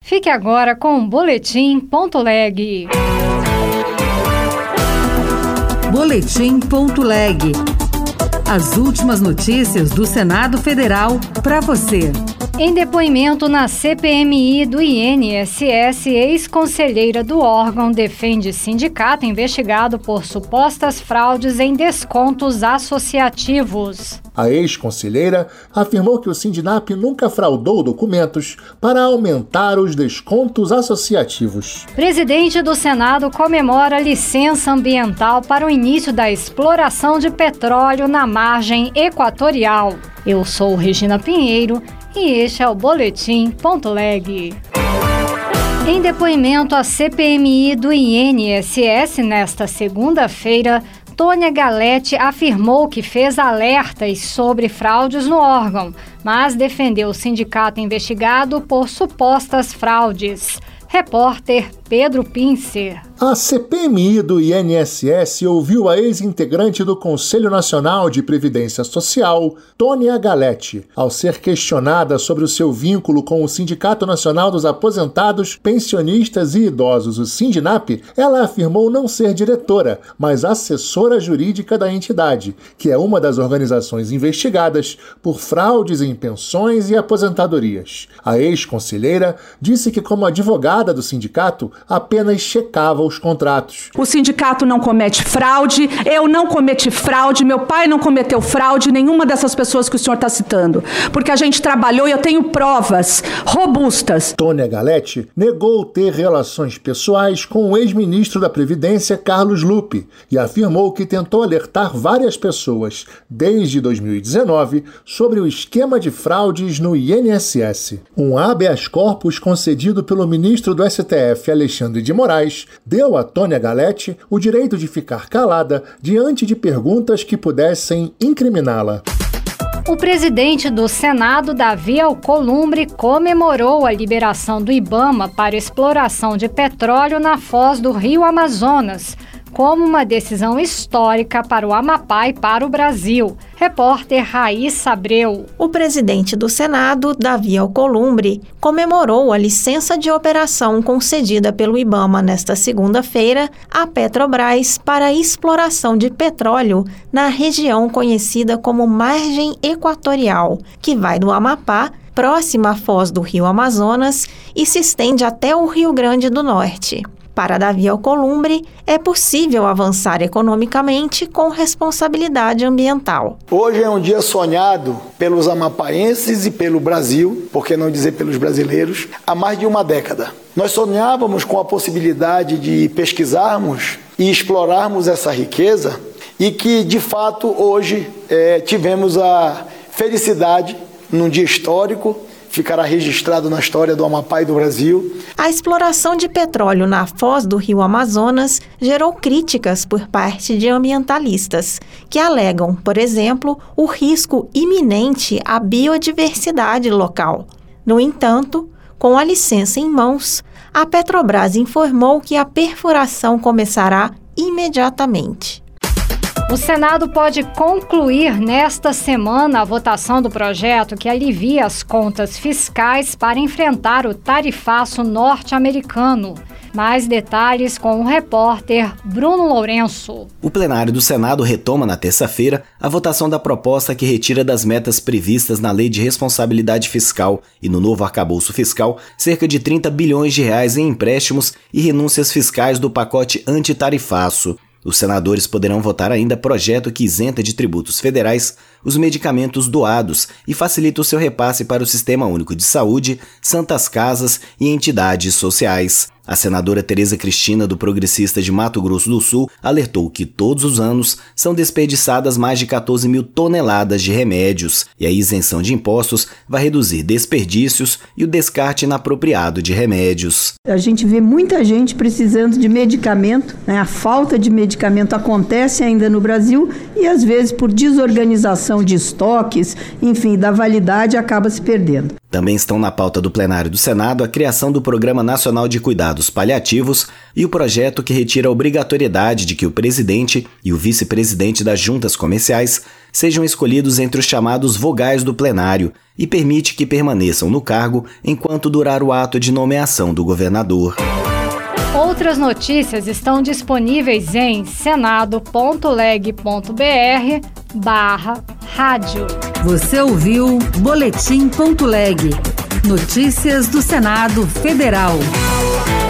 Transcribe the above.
Fique agora com o Boletim.leg. Boletim.leg. As últimas notícias do Senado Federal para você. Em depoimento na CPMI do INSS, ex-conselheira do órgão defende sindicato investigado por supostas fraudes em descontos associativos. A ex-conselheira afirmou que o Sindinap nunca fraudou documentos para aumentar os descontos associativos. Presidente do Senado comemora licença ambiental para o início da exploração de petróleo na margem equatorial. Eu sou Regina Pinheiro e este é o Boletim.leg. Em depoimento à CPMI do INSS nesta segunda-feira, Tônia Galetti afirmou que fez alertas sobre fraudes no órgão, mas defendeu o sindicato investigado por supostas fraudes. Repórter Pedro Pincer. A CPMI do INSS ouviu a ex-integrante do Conselho Nacional de Previdência Social, Tônia Galetti, ao ser questionada sobre o seu vínculo com o Sindicato Nacional dos Aposentados, Pensionistas e Idosos, o Sindinap. Ela afirmou não ser diretora, mas assessora jurídica da entidade, que é uma das organizações investigadas por fraudes em pensões e aposentadorias. A ex-conselheira disse que, como advogada do sindicato, apenas checava os contratos. O sindicato não comete fraude, eu não cometi fraude, meu pai não cometeu fraude, nenhuma dessas pessoas que o senhor está citando, porque a gente trabalhou e eu tenho provas robustas. Tônia Galetti negou ter relações pessoais com o ex-ministro da Previdência, Carlos Lupe, e afirmou que tentou alertar várias pessoas, desde 2019, sobre o esquema de fraudes no INSS. Um habeas corpus concedido pelo ministro do STF, Alexandre de Moraes, deu a Tônia Galetti o direito de ficar calada diante de perguntas que pudessem incriminá-la. O presidente do Senado, Davi Alcolumbre, comemorou a liberação do IBAMA para exploração de petróleo na foz do Rio Amazonas, como uma decisão histórica para o Amapá e para o Brasil. Repórter Raíssa Abreu. O presidente do Senado, Davi Alcolumbre, comemorou a licença de operação concedida pelo IBAMA nesta segunda-feira à Petrobras para a exploração de petróleo na região conhecida como Margem Equatorial, que vai do Amapá, próxima à foz do Rio Amazonas, e se estende até o Rio Grande do Norte. Para Davi Alcolumbre, é possível avançar economicamente com responsabilidade ambiental. Hoje é um dia sonhado pelos amapaenses e pelo Brasil, por que não dizer pelos brasileiros, há mais de uma década. Nós sonhávamos com a possibilidade de pesquisarmos e explorarmos essa riqueza e que, de fato, hoje tivemos a felicidade, num dia histórico, ficará registrado na história do Amapá e do Brasil. A exploração de petróleo na foz do Rio Amazonas gerou críticas por parte de ambientalistas, que alegam, por exemplo, o risco iminente à biodiversidade local. No entanto, com a licença em mãos, a Petrobras informou que a perfuração começará imediatamente. O Senado pode concluir nesta semana a votação do projeto que alivia as contas fiscais para enfrentar o tarifaço norte-americano. Mais detalhes com o repórter Bruno Lourenço. O plenário do Senado retoma na terça-feira a votação da proposta que retira das metas previstas na Lei de Responsabilidade Fiscal e no novo arcabouço fiscal cerca de 30 bilhões de reais em empréstimos e renúncias fiscais do pacote antitarifaço. Os senadores poderão votar ainda projeto que isenta de tributos federais os medicamentos doados e facilita o seu repasse para o Sistema Único de Saúde, santas casas e entidades sociais. A senadora Tereza Cristina, do Progressista de Mato Grosso do Sul, alertou que todos os anos são desperdiçadas mais de 14 mil toneladas de remédios e a isenção de impostos vai reduzir desperdícios e o descarte inapropriado de remédios. A gente vê muita gente precisando de medicamento, né? A falta de medicamento acontece ainda no Brasil e às vezes por desorganização de estoques, enfim, da validade acaba se perdendo. Também estão na pauta do plenário do Senado a criação do Programa Nacional de Cuidados Paliativos e o projeto que retira a obrigatoriedade de que o presidente e o vice-presidente das juntas comerciais sejam escolhidos entre os chamados vogais do plenário e permite que permaneçam no cargo enquanto durar o ato de nomeação do governador. Outras notícias estão disponíveis em senado.leg.br/rádio. Você ouviu Boletim.leg. Notícias do Senado Federal.